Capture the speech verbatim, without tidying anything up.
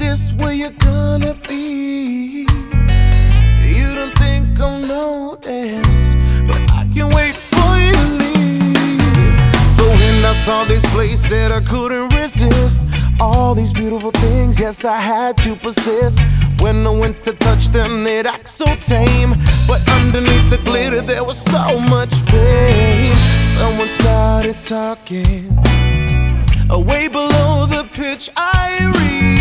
this where you're gonna be? You don't think I'll notice, but I can't wait for you to leave. So when I saw this place that I couldn't resist, all these beautiful things, yes, I had to persist. When I went to touch them, they'd act so tame, but underneath the glitter there was so much pain. Someone started talking, way below the pitch I reached.